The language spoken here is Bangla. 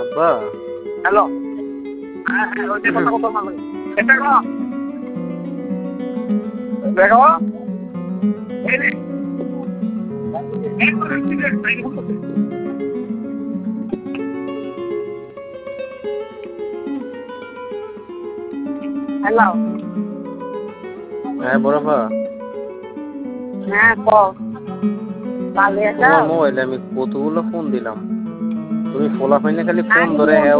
আব্বা হ্যালো হ্যাঁ ওইটা কথা কথা মানে এটা কো দেখো এই রে হ্যালো হ্যাঁ বড়পা হ্যাঁ কো ভালো আছো তোমার মোবাইলে আমি কতগুলো ফোন দিলাম তুমি ফোলা ফাইনে খালি ফোন ধরে হ্যাঁ